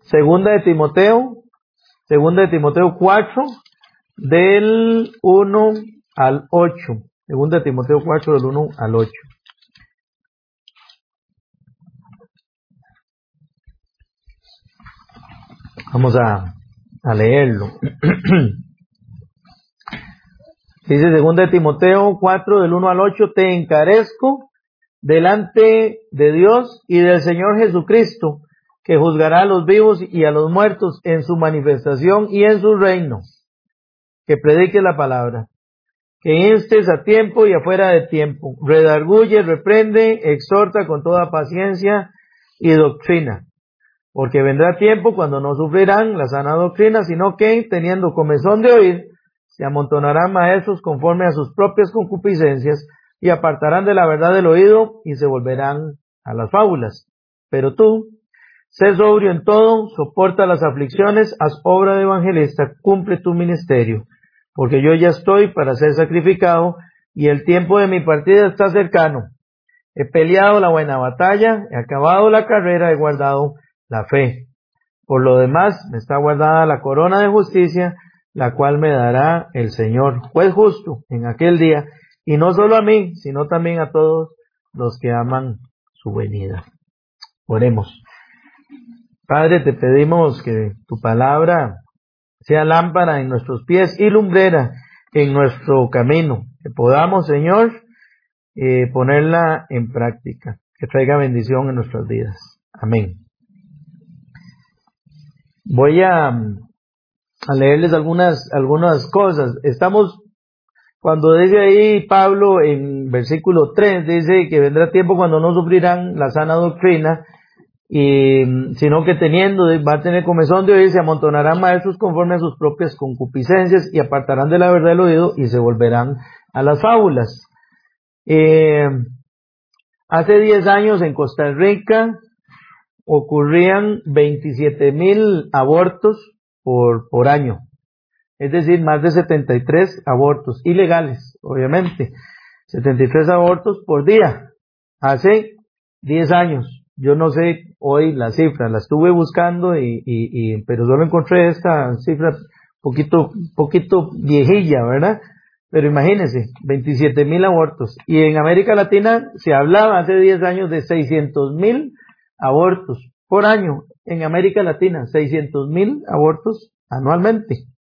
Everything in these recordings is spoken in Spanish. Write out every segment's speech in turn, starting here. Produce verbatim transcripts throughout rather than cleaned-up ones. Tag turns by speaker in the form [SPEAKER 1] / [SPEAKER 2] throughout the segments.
[SPEAKER 1] Segunda de Timoteo, segunda de Timoteo cuatro, del uno al ocho. Segunda de Timoteo cuatro, del uno al ocho. Vamos a, a leerlo. Dice segunda de Timoteo cuatro, del uno al ocho, te encarezco delante de Dios y del Señor Jesucristo, que juzgará a los vivos y a los muertos en su manifestación y en su reino, que predique la palabra, que instes a tiempo y afuera de tiempo, redarguye, reprende, exhorta con toda paciencia y doctrina, porque vendrá tiempo cuando no sufrirán la sana doctrina, sino que, teniendo comezón de oír, se amontonarán maestros conforme a sus propias concupiscencias, y apartarán de la verdad del oído, y se volverán a las fábulas. Pero tú, sé sobrio en todo, soporta las aflicciones, haz obra de evangelista, cumple tu ministerio, porque yo ya estoy para ser sacrificado, y el tiempo de mi partida está cercano. He peleado la buena batalla, he acabado la carrera, he guardado la fe. Por lo demás, me está guardada la corona de justicia, la cual me dará el Señor, juez justo, en aquel día, y no solo a mí, sino también a todos los que aman su venida. Oremos. Padre, te pedimos que tu palabra sea lámpara en nuestros pies y lumbrera en nuestro camino, que podamos, Señor, eh, ponerla en práctica, que traiga bendición en nuestras vidas. Amén. Voy a, a leerles algunas, algunas cosas. Estamos, cuando dice ahí Pablo en versículo tres, dice que vendrá tiempo cuando no sufrirán la sana doctrina, y sino que teniendo, va a tener comezón de oír, se amontonarán maestros conforme a sus propias concupiscencias, y apartarán de la verdad del oído, y se volverán a las fábulas. Eh, hace diez años en Costa Rica ocurrían veintisiete mil abortos por, por año. Es decir, más de setenta y tres abortos, ilegales, obviamente. setenta y tres abortos por día. Hace diez años. Yo no sé hoy la cifra, la estuve buscando, y, y, y pero solo encontré esta cifra poquito, poquito viejilla, ¿verdad? Pero imagínense, veintisiete mil abortos. Y en América Latina se hablaba hace diez años de seiscientos mil abortos por año. En América Latina, seiscientos mil abortos anualmente.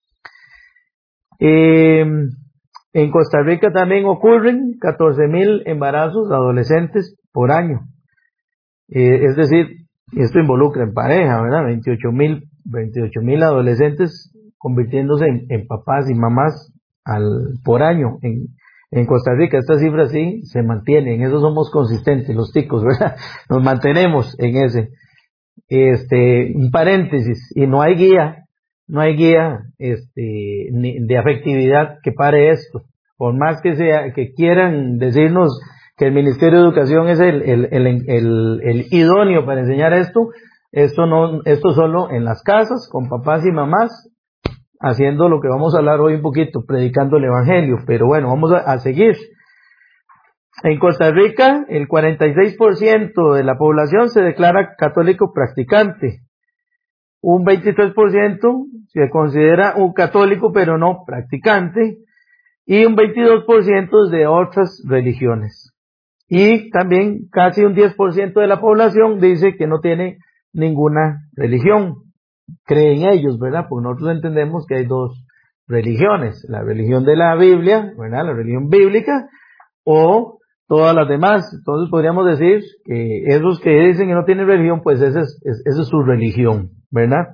[SPEAKER 1] Eh, en Costa Rica también ocurren catorce mil embarazos adolescentes por año. Eh, es decir, esto involucra en pareja, ¿verdad? veintiocho mil adolescentes convirtiéndose en, en papás y mamás al, por año en, en Costa Rica. Esta cifra sí se mantiene, en eso somos consistentes los ticos, ¿verdad? Nos mantenemos en ese. Este, un paréntesis, y no hay guía, no hay guía este, ni de afectividad que pare esto. Por más que sea, que quieran decirnos que el Ministerio de Educación es el, el, el, el, el idóneo para enseñar esto, esto no, esto solo en las casas, con papás y mamás, haciendo lo que vamos a hablar hoy un poquito, predicando el Evangelio. Pero bueno, vamos a, a seguir. En Costa Rica, el cuarenta y seis por ciento de la población se declara católico practicante. Un veintitrés por ciento se considera un católico pero no practicante. Y un veintidós por ciento de otras religiones. Y también casi un diez por ciento de la población dice que no tiene ninguna religión. Creen ellos, ¿verdad? Porque nosotros entendemos que hay dos religiones. La religión de la Biblia, ¿verdad? La religión bíblica, o todas las demás. Entonces podríamos decir que esos que dicen que no tienen religión, pues esa es, esa es su religión, ¿verdad?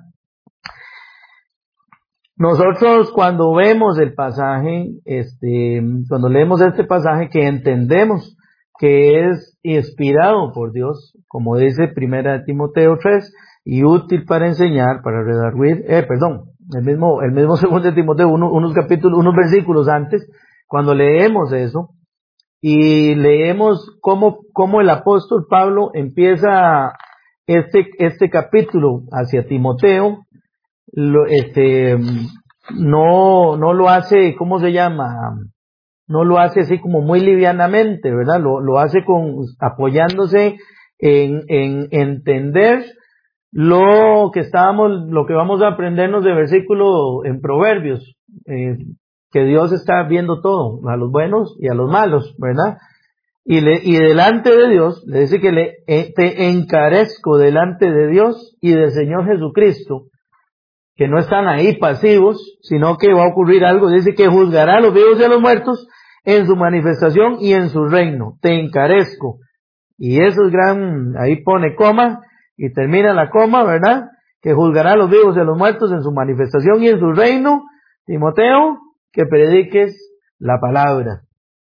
[SPEAKER 1] Nosotros cuando vemos el pasaje, este, cuando leemos este pasaje, que entendemos que es inspirado por Dios, como dice primera de Timoteo tres, y útil para enseñar, para redarguir, eh, perdón, el mismo, el mismo segundo de Timoteo, uno, unos capítulos, unos versículos antes, cuando leemos eso, y leemos cómo, cómo el apóstol Pablo empieza este, este capítulo hacia Timoteo, lo, este, no, no lo hace, ¿cómo se llama? No lo hace así como muy livianamente, ¿verdad? Lo, lo hace con, apoyándose en, en entender lo que estábamos, lo que vamos a aprendernos de versículo en Proverbios, eh, que Dios está viendo todo, a los buenos y a los malos, ¿verdad? Y, le, y delante de Dios, le dice que le, eh, te encarezco delante de Dios y del Señor Jesucristo, que no están ahí pasivos, sino que va a ocurrir algo. Dice que juzgará a los vivos y a los muertos en su manifestación y en su reino. Te encarezco. Y eso es gran, ahí pone coma y termina la coma, ¿verdad? Que juzgará a los vivos y a los muertos en su manifestación y en su reino. Timoteo, que prediques la palabra.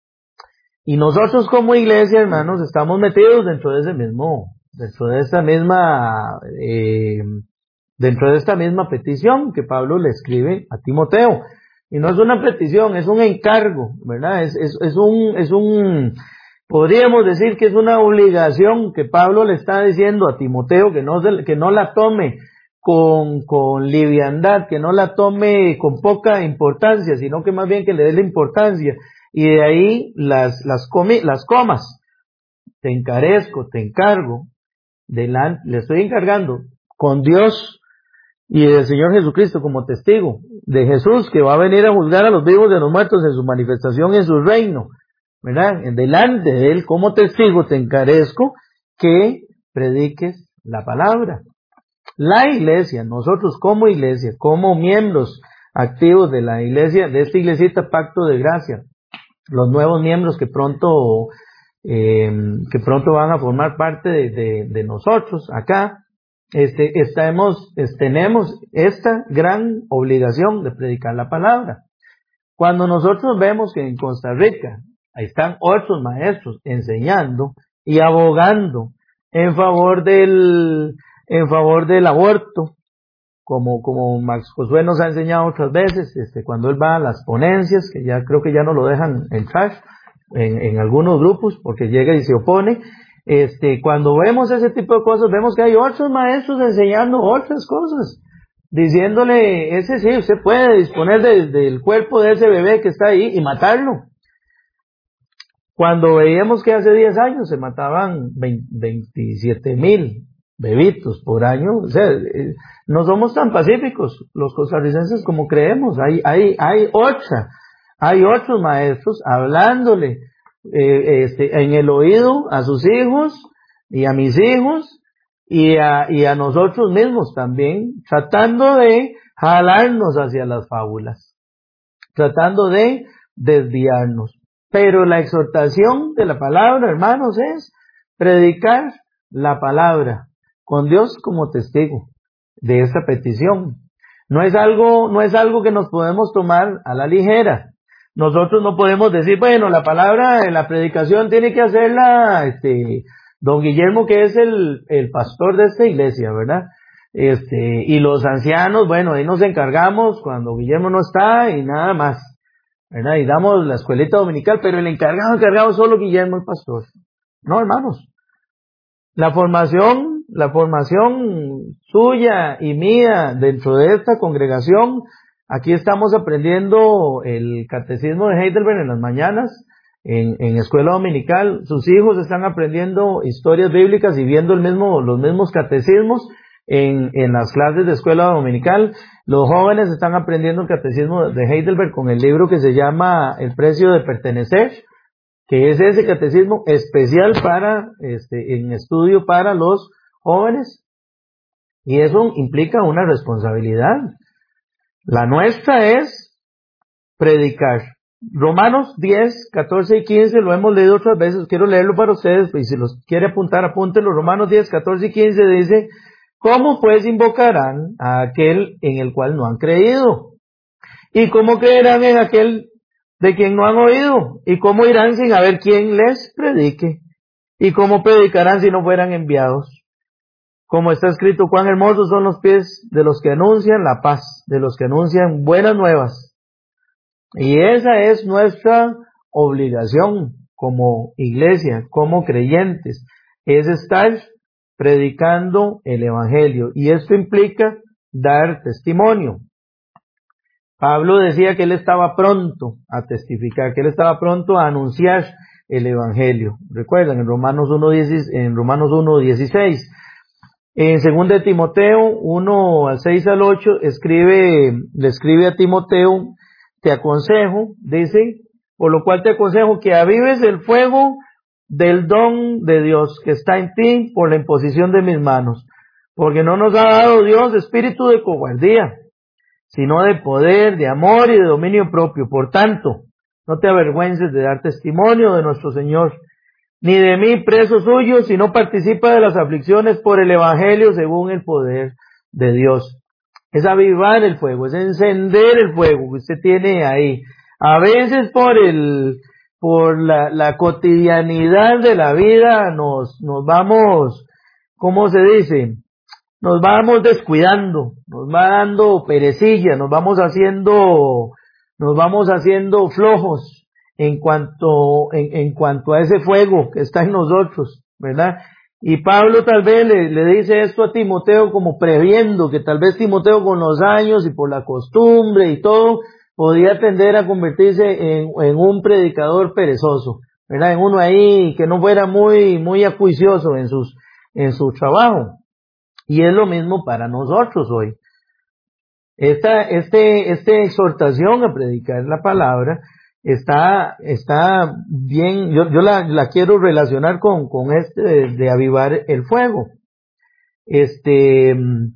[SPEAKER 1] Y nosotros como iglesia, hermanos, estamos metidos dentro de ese mismo, dentro de esta misma, eh, dentro de esta misma petición que Pablo le escribe a Timoteo. Y no es una petición, es un encargo, ¿verdad? Es, es, es un, es un, podríamos decir que es una obligación que Pablo le está diciendo a Timoteo que no, que no la tome con, con liviandad, que no la tome con poca importancia, sino que más bien que le dé la importancia. Y de ahí las, las, comi, las comas. Te encarezco, te encargo, delante, le estoy encargando con Dios y del Señor Jesucristo como testigo de Jesús, que va a venir a juzgar a los vivos y a los muertos en su manifestación en su reino, ¿verdad? Delante de Él como testigo te encarezco que prediques la palabra. La iglesia, nosotros como iglesia, como miembros activos de la iglesia, de esta iglesita Pacto de Gracia, los nuevos miembros que pronto eh, que pronto van a formar parte de, de, de nosotros acá, este, estamos, es, tenemos esta gran obligación de predicar la palabra. Cuando nosotros vemos que en Costa Rica ahí están otros maestros enseñando y abogando en favor del en favor del aborto, como, como Max Josué nos ha enseñado otras veces, este, cuando él va a las ponencias, que ya creo que ya no lo dejan entrar en, en algunos grupos, porque llega y se opone, este, cuando vemos ese tipo de cosas, vemos que hay otros maestros enseñando otras cosas, diciéndole, ese sí, usted puede disponer de, del cuerpo de ese bebé que está ahí y matarlo. Cuando veíamos que hace diez años se mataban veintisiete mil bebitos por año, o sea, eh, no somos tan pacíficos los costarricenses como creemos. Hay, hay, hay otra, hay otros maestros hablándole eh, este, en el oído a sus hijos y a mis hijos y a, y a nosotros mismos también, tratando de jalarnos hacia las fábulas, tratando de desviarnos. Pero la exhortación de la palabra, hermanos, es predicar la palabra con Dios como testigo de esta petición. No es algo, no es algo que nos podemos tomar a la ligera. Nosotros no podemos decir, bueno, la palabra, la predicación tiene que hacerla, este, don Guillermo, que es el, el pastor de esta iglesia, ¿verdad? Este, y los ancianos, bueno, ahí nos encargamos cuando Guillermo no está y nada más, ¿verdad? Y damos la escuelita dominical, pero el encargado, encargado solo Guillermo, el pastor. No, hermanos. La formación, la formación suya y mía dentro de esta congregación, aquí estamos aprendiendo el catecismo de Heidelberg en las mañanas, en, en escuela dominical. Sus hijos están aprendiendo historias bíblicas y viendo el mismo, los mismos catecismos en, en las clases de escuela dominical. Los jóvenes están aprendiendo el catecismo de Heidelberg con el libro que se llama El precio de pertenecer, que es ese catecismo especial para, este, en estudio para los jóvenes. Y eso implica una responsabilidad. La nuestra es predicar. Romanos diez, catorce y quince, lo hemos leído otras veces, quiero leerlo para ustedes, y si los quiere apuntar, apúntenlo. Romanos diez, catorce y quince dice, ¿cómo pues invocarán a aquel en el cual no han creído? ¿Y cómo creerán en aquel de quien no han oído? ¿Y cómo irán sin haber quien les predique? ¿Y cómo predicarán si no fueran enviados? Como está escrito, cuán hermosos son los pies de los que anuncian la paz, de los que anuncian buenas nuevas. Y esa es nuestra obligación como iglesia, como creyentes, es estar predicando el evangelio. Y esto implica dar testimonio. Pablo decía que él estaba pronto a testificar, que él estaba pronto a anunciar el evangelio. Recuerdan, en Romanos uno, en Romanos uno dieciséis, En segunda de Timoteo uno, al seis al ocho, escribe, le escribe a Timoteo, te aconsejo, dice, por lo cual te aconsejo que avives el fuego del don de Dios que está en ti por la imposición de mis manos, porque no nos ha dado Dios espíritu de cobardía, sino de poder, de amor y de dominio propio. Por tanto, no te avergüences de dar testimonio de nuestro Señor, ni de mí preso suyo, sino participa de las aflicciones por el Evangelio según el poder de Dios. Es avivar el fuego, es encender el fuego que usted tiene ahí. A veces por el, por la, la cotidianidad de la vida nos, nos vamos, ¿cómo se dice? Nos vamos descuidando, nos va dando perecilla, nos vamos haciendo, nos vamos haciendo flojos en cuanto, en, en cuanto a ese fuego que está en nosotros, ¿verdad? Y Pablo tal vez le, le dice esto a Timoteo como previendo que tal vez Timoteo con los años y por la costumbre y todo, podía tender a convertirse en, en un predicador perezoso, ¿verdad? En uno ahí que no fuera muy, muy acuicioso en sus, en su trabajo. Y es lo mismo para nosotros hoy. Esta, este, esta exhortación a predicar la palabra está, está bien, yo, yo la, la quiero relacionar con, con este de, de avivar el fuego. Este,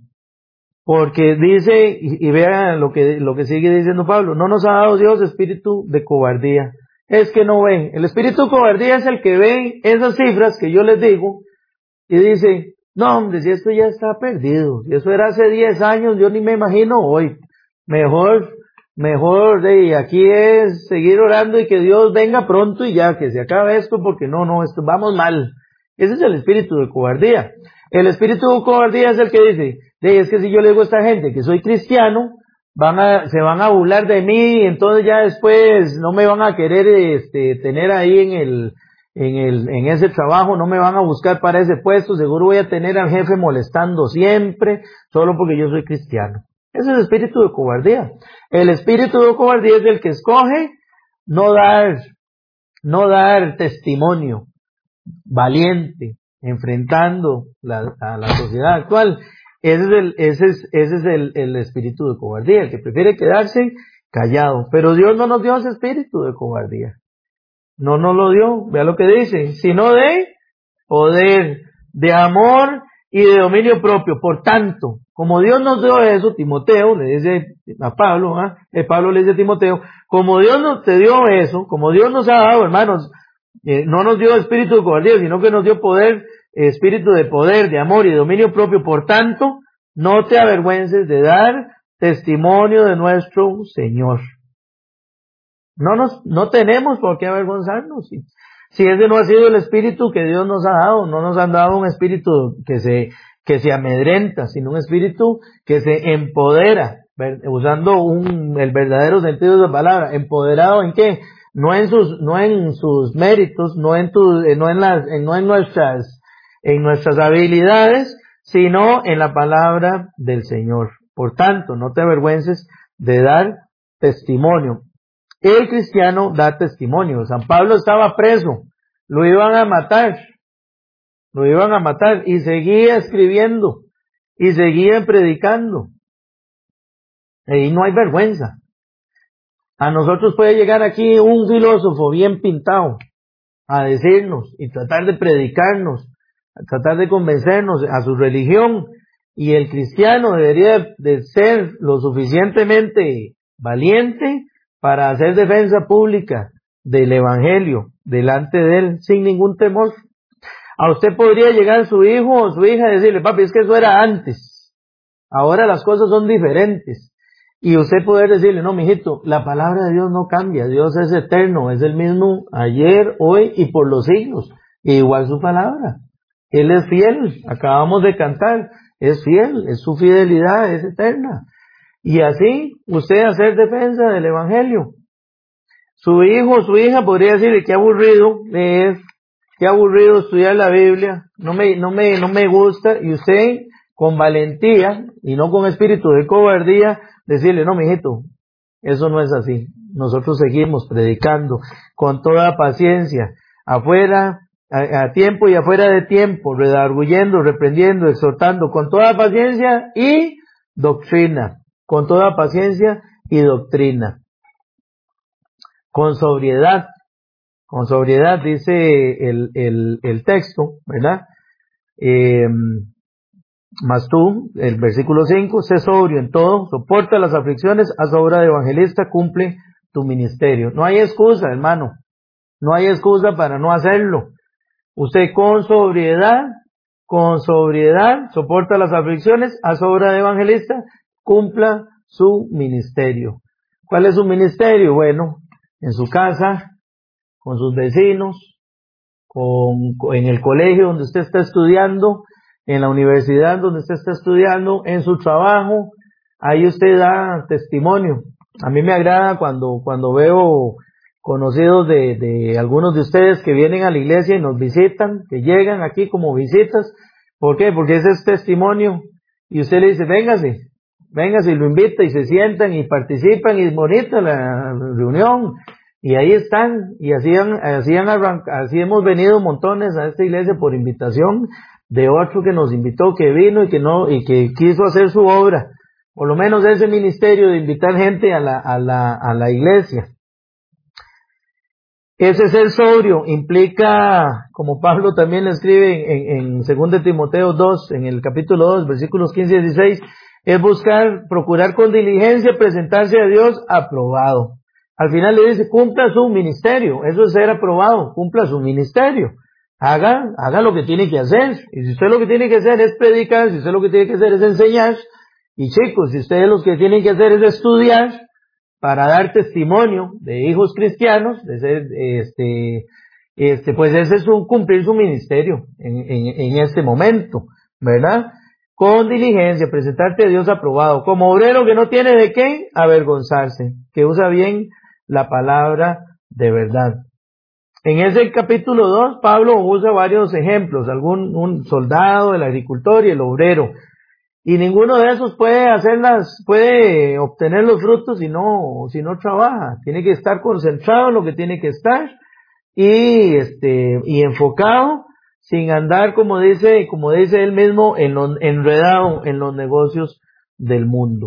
[SPEAKER 1] porque dice, y, y vean lo que, lo que sigue diciendo Pablo, no nos ha dado Dios espíritu de cobardía. Es que no ven. El espíritu de cobardía es el que ve esas cifras que yo les digo y dice, no hombre, si esto ya está perdido, si eso era hace diez años, yo ni me imagino hoy. Mejor, mejor, de aquí es seguir orando y que Dios venga pronto y ya, que se acabe esto, porque no, no, esto vamos mal. Ese es el espíritu de cobardía. El espíritu de cobardía es el que dice, de, es que si yo le digo a esta gente que soy cristiano, van a, se van a burlar de mí, entonces ya después no me van a querer, este, tener ahí en el, en el, en ese trabajo, no me van a buscar para ese puesto, seguro voy a tener al jefe molestando siempre, solo porque yo soy cristiano. Ese es el espíritu de cobardía. El espíritu de cobardía es el que escoge no dar, no dar testimonio valiente, enfrentando la, a la sociedad actual. Ese es el, ese es, ese es el, el espíritu de cobardía, el que prefiere quedarse callado. Pero Dios no nos dio ese espíritu de cobardía. No nos lo dio, vea lo que dice, sino de poder, de amor y de dominio propio. Por tanto, como Dios nos dio eso, Timoteo le dice a Pablo, ¿eh? Eh, Pablo le dice a Timoteo, como Dios nos te dio eso, como Dios nos ha dado, hermanos, eh, no nos dio espíritu de cobardía, sino que nos dio poder, espíritu de poder, de amor y de dominio propio. Por tanto, no te avergüences de dar testimonio de nuestro Señor. No nos, no tenemos por qué avergonzarnos. Si, si ese no ha sido el espíritu que Dios nos ha dado, no nos han dado un espíritu que se, que se amedrenta, sino un espíritu que se empodera, usando un, el verdadero sentido de la palabra. ¿Empoderado en qué? No en sus, no en sus méritos, no en tu, no en las, no en nuestras, en nuestras habilidades, sino en la palabra del Señor. Por tanto, no te avergüences de dar testimonio. El cristiano da testimonio. San Pablo estaba preso, lo iban a matar, lo iban a matar y seguía escribiendo y seguía predicando. Y no hay vergüenza. A nosotros puede llegar aquí un filósofo bien pintado a decirnos y tratar de predicarnos, a tratar de convencernos a su religión, y el cristiano debería de ser lo suficientemente valiente para hacer defensa pública del evangelio delante de él sin ningún temor. A usted podría llegar su hijo o su hija y decirle, papi, es que eso era antes, ahora las cosas son diferentes. Y usted poder decirle, no, mijito, la palabra de Dios no cambia, Dios es eterno, es el mismo ayer, hoy y por los siglos. Y igual su palabra. Él es fiel, acabamos de cantar, es fiel, es su fidelidad, es eterna. Y así, usted hacer defensa del evangelio. Su hijo o su hija podría decirle, qué aburrido leer, qué aburrido estudiar la Biblia, no me, no me, no me gusta, y usted, con valentía, y no con espíritu de cobardía, decirle, no, mijito, eso no es así. Nosotros seguimos predicando con toda paciencia. Afuera a, a tiempo y afuera de tiempo, redarguyendo, reprendiendo, exhortando, con toda paciencia y doctrina, con toda paciencia y doctrina, con sobriedad, con sobriedad, dice el, el, el texto, ¿verdad? Eh, Mas tú, el versículo cinco, sé sobrio en todo, soporta las aflicciones, haz obra de evangelista, cumple tu ministerio. No hay excusa, hermano, no hay excusa para no hacerlo. Usted con sobriedad, con sobriedad, soporta las aflicciones, haz obra de evangelista, cumpla su ministerio. ¿Cuál es su ministerio? Bueno, en su casa, con sus vecinos, con, en el colegio donde usted está estudiando, en la universidad donde usted está estudiando, en su trabajo, ahí usted da testimonio. A mí me agrada cuando, cuando veo conocidos de, de algunos de ustedes que vienen a la iglesia y nos visitan, que llegan aquí como visitas. ¿Por qué? Porque ese es testimonio. Y usted le dice, véngase, véngase, y lo invita y se sientan y participan y es bonita la reunión. Y ahí están, y así, han, así, han arranca, así hemos venido montones a esta iglesia por invitación de otro que nos invitó, que vino y que no, y que quiso hacer su obra. Por lo menos ese ministerio de invitar gente a la, a la, a la iglesia. Ese ser sobrio implica, como Pablo también le escribe en, en segundo de Timoteo dos, en el capítulo dos, versículos quince y dieciséis, es buscar, procurar con diligencia presentarse a Dios aprobado. Al final le dice, cumpla su ministerio, eso es ser aprobado, cumpla su ministerio. Haga, haga lo que tiene que hacer. Y si usted lo que tiene que hacer es predicar, si usted lo que tiene que hacer es enseñar, y chicos, si ustedes lo que tienen que hacer es estudiar para dar testimonio de hijos cristianos, de ser, este, este, pues ese es un cumplir su ministerio en, en, en este momento, ¿verdad? Con diligencia, presentarte a Dios aprobado, como obrero que no tiene de qué avergonzarse, que usa bien la palabra de verdad. En ese capítulo dos, Pablo usa varios ejemplos, algún un soldado, el agricultor y el obrero. Y ninguno de esos puede hacerlas, puede obtener los frutos si no, si no trabaja. Tiene que estar concentrado en lo que tiene que estar y este, y enfocado, sin andar, como dice, como dice él mismo, en lo, enredado en los negocios del mundo.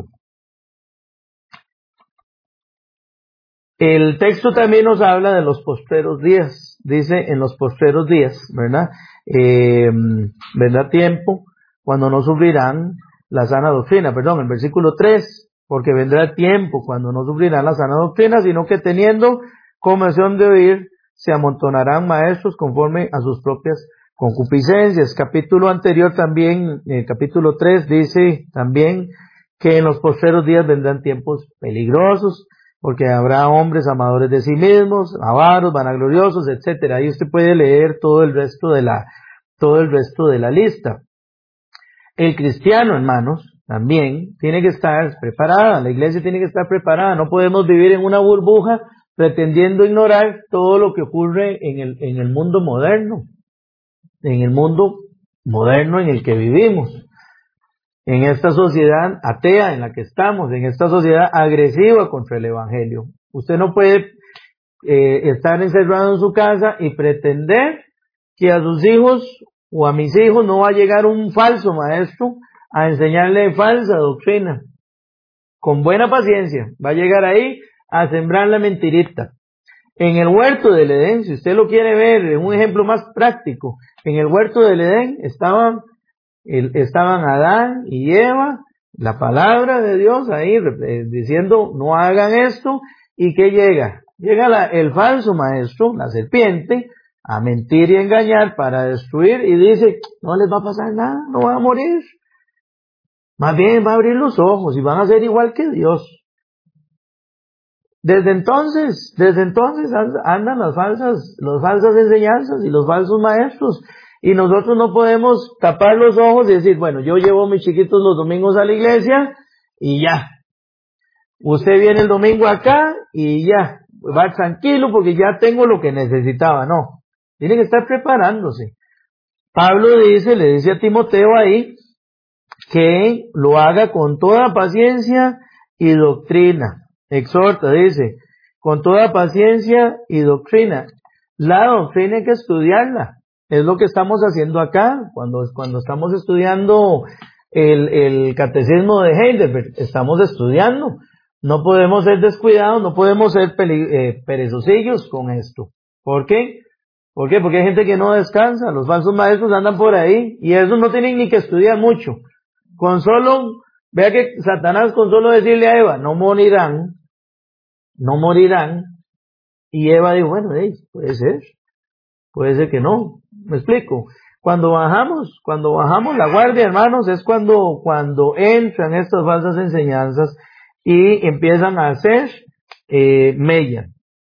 [SPEAKER 1] El texto también nos habla de los postreros días, dice en los postreros días, ¿verdad? Eh, vendrá tiempo cuando no sufrirán la sana doctrina, perdón, el versículo tres, porque vendrá tiempo cuando no sufrirán la sana doctrina, sino que teniendo convención de oír, se amontonarán maestros conforme a sus propias concupiscencias. Capítulo anterior también, el capítulo tres, dice también que en los postreros días vendrán tiempos peligrosos, porque habrá hombres amadores de sí mismos, avaros, vanagloriosos, etcétera. Ahí usted puede leer todo el resto de la, todo el resto de la lista. El cristiano, hermanos, también tiene que estar preparada, la iglesia tiene que estar preparada, no podemos vivir en una burbuja pretendiendo ignorar todo lo que ocurre en el, en el mundo moderno, en el mundo moderno en el que vivimos. En esta sociedad atea en la que estamos, en esta sociedad agresiva contra el evangelio. Usted no puede eh, estar encerrado en su casa y pretender que a sus hijos o a mis hijos no va a llegar un falso maestro a enseñarle falsa doctrina. Con buena paciencia, va a llegar ahí a sembrar la mentirita. En el huerto del Edén, si usted lo quiere ver, un ejemplo más práctico, en el huerto del Edén estaban El, estaban Adán y Eva, la palabra de Dios ahí eh, diciendo no hagan esto, y ¿qué llega? Llega la, el falso maestro, la serpiente, a mentir y engañar para destruir, y dice no les va a pasar nada, no van a morir, más bien va a abrir los ojos y van a ser igual que Dios. Desde entonces, desde entonces andan las falsas, las falsas enseñanzas y los falsos maestros. Y nosotros no podemos tapar los ojos y decir, bueno, yo llevo a mis chiquitos los domingos a la iglesia y ya. Usted viene el domingo acá y ya. Va tranquilo porque ya tengo lo que necesitaba. No. Tiene que estar preparándose. Pablo dice, le dice a Timoteo ahí, que lo haga con toda paciencia y doctrina. Exhorta, dice, con toda paciencia y doctrina. La doctrina hay que estudiarla. Es lo que estamos haciendo acá, cuando, cuando estamos estudiando el, el catecismo de Heidelberg, estamos estudiando. No podemos ser descuidados, no podemos ser peli, eh, perezosillos con esto. ¿Por qué? ¿Por qué? Porque hay gente que no descansa, los falsos maestros andan por ahí, y esos no tienen ni que estudiar mucho. Con solo, vea que Satanás con solo decirle a Eva, no morirán, no morirán, y Eva dijo, bueno, hey, puede ser, puede ser que no. ¿Me explico? Cuando bajamos, cuando bajamos la guardia, hermanos, es cuando, cuando entran estas falsas enseñanzas y empiezan a hacer eh, mella.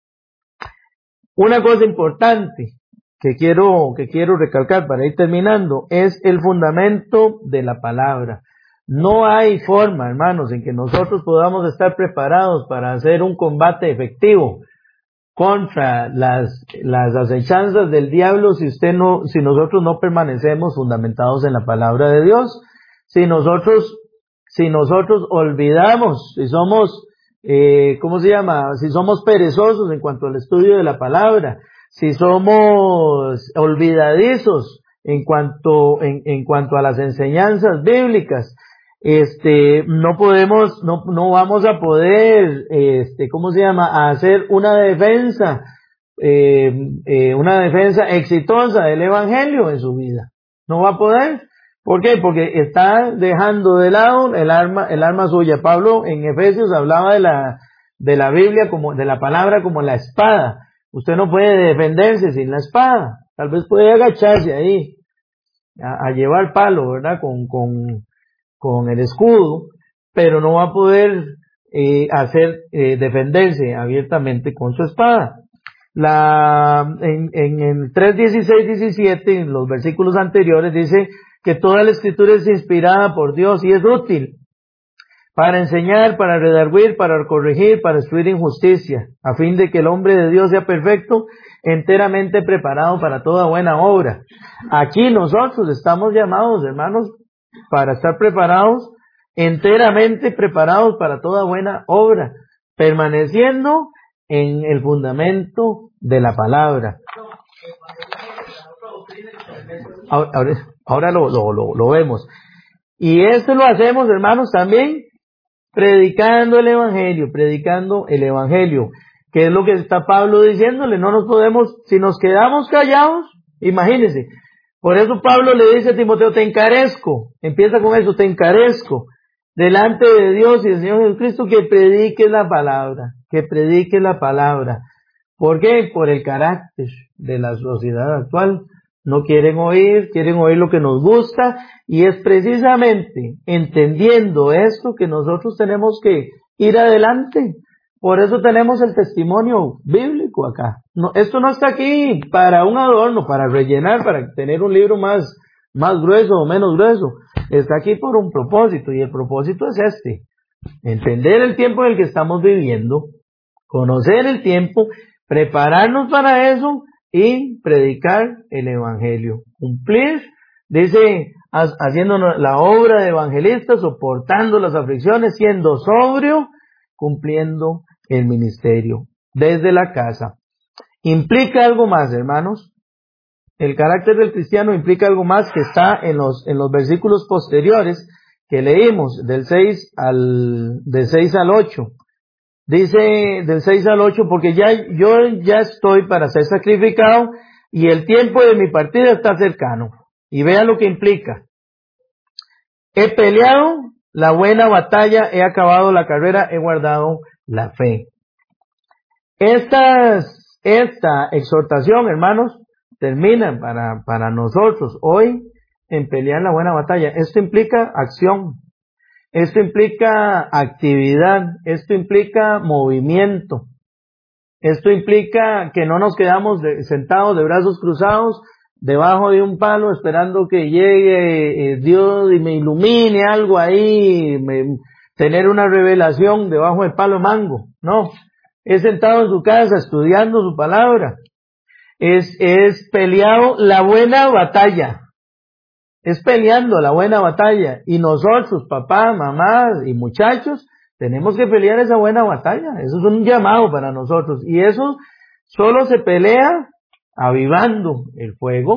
[SPEAKER 1] Una cosa importante que quiero, que quiero recalcar para ir terminando es el fundamento de la palabra. No hay forma, hermanos, en que nosotros podamos estar preparados para hacer un combate efectivo contra las, las acechanzas del diablo si usted no, si nosotros no permanecemos fundamentados en la palabra de Dios. Si nosotros, si nosotros olvidamos, si somos, eh, ¿cómo se llama? Si somos perezosos en cuanto al estudio de la palabra, si somos olvidadizos en cuanto, en, en cuanto a las enseñanzas bíblicas, este, no podemos, no, no vamos a poder, este, ¿cómo se llama? A hacer una defensa, eh, eh, una defensa exitosa del evangelio en su vida. No va a poder. ¿Por qué? Porque está dejando de lado el arma, el arma suya. Pablo en Efesios hablaba de la, de la Biblia como, de la palabra como la espada. Usted no puede defenderse sin la espada. Tal vez puede agacharse ahí a, a llevar palo, ¿verdad? Con, con, con el escudo, pero no va a poder eh, hacer eh, defenderse abiertamente con su espada. La, en, en el tres dieciséis diecisiete, en los versículos anteriores, dice que toda la escritura es inspirada por Dios y es útil para enseñar, para redarguir, para corregir, para instruir en justicia, a fin de que el hombre de Dios sea perfecto, enteramente preparado para toda buena obra. Aquí nosotros estamos llamados, hermanos, para estar preparados, enteramente preparados para toda buena obra, permaneciendo en el fundamento de la palabra. Ahora, ahora, ahora lo, lo, lo, lo vemos. Y esto lo hacemos, hermanos, también predicando el evangelio, predicando el evangelio, que es lo que está Pablo diciéndole. No nos podemos, si nos quedamos callados, imagínense. Por eso Pablo le dice a Timoteo, te encarezco, empieza con eso, te encarezco delante de Dios y del Señor Jesucristo que prediques la palabra, que prediques la palabra. ¿Por qué? Por el carácter de la sociedad actual. No quieren oír, quieren oír lo que nos gusta, y es precisamente entendiendo esto que nosotros tenemos que ir adelante. Por eso tenemos el testimonio bíblico acá. No, esto no está aquí para un adorno, para rellenar, para tener un libro más, más grueso o menos grueso. Está aquí por un propósito, y el propósito es este: entender el tiempo en el que estamos viviendo, conocer el tiempo, prepararnos para eso y predicar el evangelio. Cumplir, dice, haciendo la obra de evangelista, soportando las aflicciones, siendo sobrio, cumpliendo el ministerio desde la casa. Implica algo más, hermanos. El carácter del cristiano implica algo más que está en los, en los versículos posteriores que leímos, del seis al, del seis al ocho. Dice del seis al ocho, porque ya, yo ya estoy para ser sacrificado y el tiempo de mi partida está cercano. Y vea lo que implica. He peleado la buena batalla, he acabado la carrera, he guardado la fe. Estas, esta exhortación, hermanos, termina para, para nosotros hoy en pelear la buena batalla. Esto implica acción. Esto implica actividad, esto implica movimiento, esto implica que no nos quedamos de, sentados de brazos cruzados debajo de un palo esperando que llegue eh, Dios y me ilumine algo ahí, me, tener una revelación debajo del palo de mango. No, es sentado en su casa estudiando su palabra, es, es peleado la buena batalla. Es peleando la buena batalla, y nosotros, papá, mamá y muchachos, tenemos que pelear esa buena batalla. Eso es un llamado para nosotros, y eso solo se pelea avivando el fuego,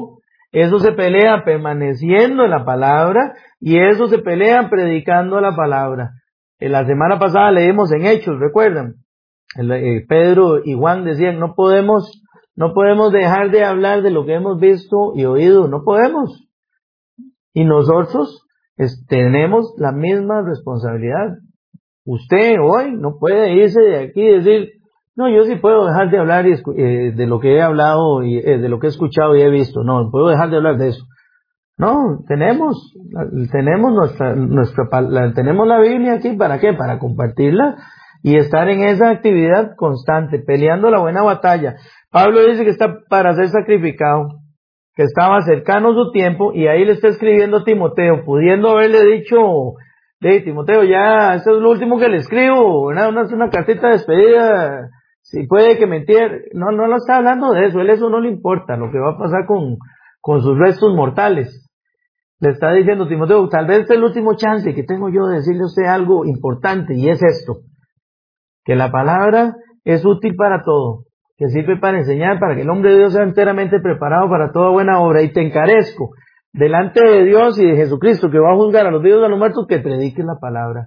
[SPEAKER 1] eso se pelea permaneciendo en la palabra, y eso se pelea predicando la palabra. En la semana pasada leímos en Hechos, ¿recuerdan? El, el Pedro y Juan decían, no podemos, no podemos dejar de hablar de lo que hemos visto y oído, no podemos. Y nosotros es, tenemos la misma responsabilidad. Usted hoy no puede irse de aquí y decir, no, yo sí puedo dejar de hablar y, eh, de lo que he hablado y eh, de lo que he escuchado y he visto. No, puedo dejar de hablar de eso. No, tenemos, tenemos nuestra, nuestra, la, tenemos la Biblia aquí, ¿para qué? Para compartirla y estar en esa actividad constante, peleando la buena batalla. Pablo dice que está para ser sacrificado, que estaba cercano su tiempo, y ahí le está escribiendo a Timoteo, pudiendo haberle dicho, de Timoteo, ya, esto es lo último que le escribo, una, una, una cartita de despedida, si puede que me entierre. No, no lo está hablando de eso, él eso no le importa, lo que va a pasar con, con sus restos mortales. Le está diciendo, Timoteo, tal vez este es el último chance que tengo yo de decirle a usted algo importante, y es esto, que la palabra es útil para todo, que sirve para enseñar, para que el hombre de Dios sea enteramente preparado para toda buena obra, y te encarezco delante de Dios y de Jesucristo, que va a juzgar a los vivos y a los muertos, que prediques la palabra.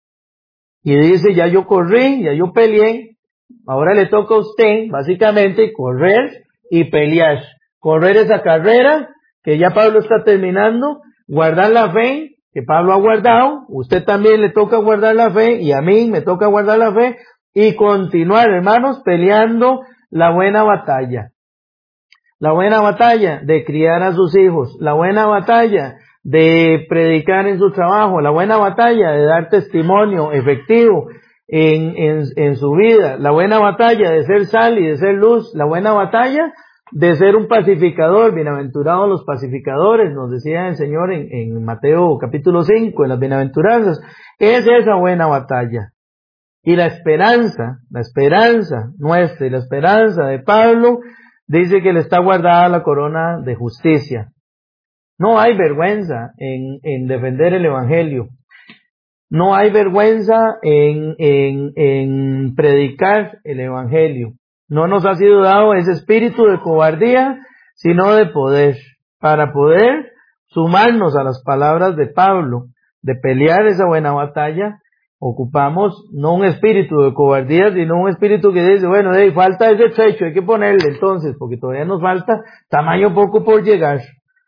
[SPEAKER 1] Y dice, ya yo corrí, ya yo peleé, ahora le toca a usted, básicamente, correr y pelear. Correr esa carrera, que ya Pablo está terminando, guardar la fe, que Pablo ha guardado, usted también le toca guardar la fe, y a mí me toca guardar la fe, y continuar, hermanos, peleando la buena batalla. La buena batalla de criar a sus hijos, la buena batalla de predicar en su trabajo, la buena batalla de dar testimonio efectivo en, en, en su vida, la buena batalla de ser sal y de ser luz, la buena batalla de ser un pacificador. Bienaventurados los pacificadores, nos decía el Señor en, en Mateo capítulo cinco, en las bienaventuranzas. Es esa buena batalla. Y la esperanza, la esperanza nuestra y la esperanza de Pablo, dice que le está guardada la corona de justicia. No hay vergüenza en, en defender el Evangelio. No hay vergüenza en, en, en predicar el Evangelio. No nos ha sido dado ese espíritu de cobardía, sino de poder, para poder sumarnos a las palabras de Pablo, de pelear esa buena batalla. Ocupamos no un espíritu de cobardía, sino un espíritu que dice, bueno, hey, falta ese trecho, hay que ponerle entonces, porque todavía nos falta tamaño poco por llegar.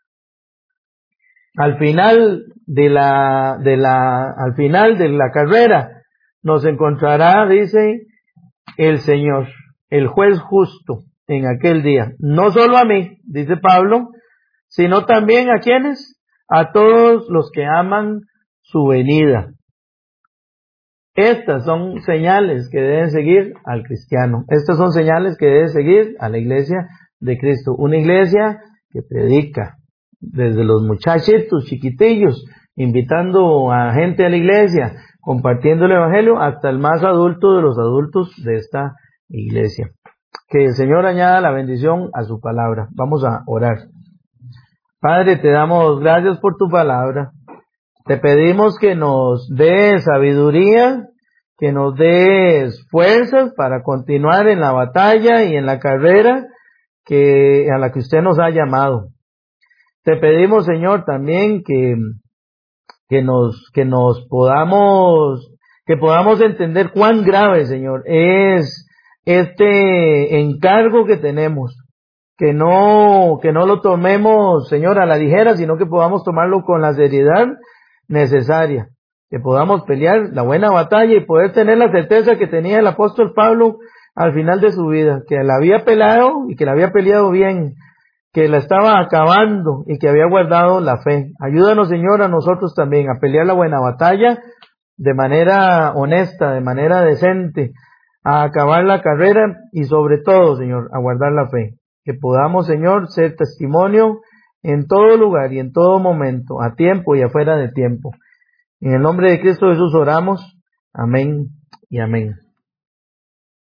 [SPEAKER 1] Al final de la, de la, al final de la carrera, nos encontrará, dice el Señor, el juez justo en aquel día. No solo a mí, dice Pablo, sino también a quienes, a todos los que aman su venida. Estas son señales que deben seguir al cristiano. Estas son señales que debe seguir a la iglesia de Cristo. Una iglesia que predica, desde los muchachitos chiquitillos, invitando a gente a la iglesia, compartiendo el evangelio, hasta el más adulto de los adultos de esta iglesia. Que el Señor añada la bendición a su palabra. Vamos a orar. Padre, te damos gracias por tu palabra. Te pedimos que nos des sabiduría, que nos des fuerzas para continuar en la batalla y en la carrera que, a la que usted nos ha llamado. Te pedimos, Señor, también que, que nos, que nos podamos, que podamos entender cuán grave, Señor, es este encargo que tenemos. Que no, que no lo tomemos, Señor, a la ligera, sino que podamos tomarlo con la seriedad necesaria, que podamos pelear la buena batalla y poder tener la certeza que tenía el apóstol Pablo al final de su vida, que la había peleado y que la había peleado bien, que la estaba acabando y que había guardado la fe. Ayúdanos, Señor, a nosotros también a pelear la buena batalla de manera honesta, de manera decente, a acabar la carrera y sobre todo, Señor, a guardar la fe. Que podamos, Señor, ser testimonio en todo lugar y en todo momento, a tiempo y afuera de tiempo. En el nombre de Cristo Jesús oramos. Amén y amén.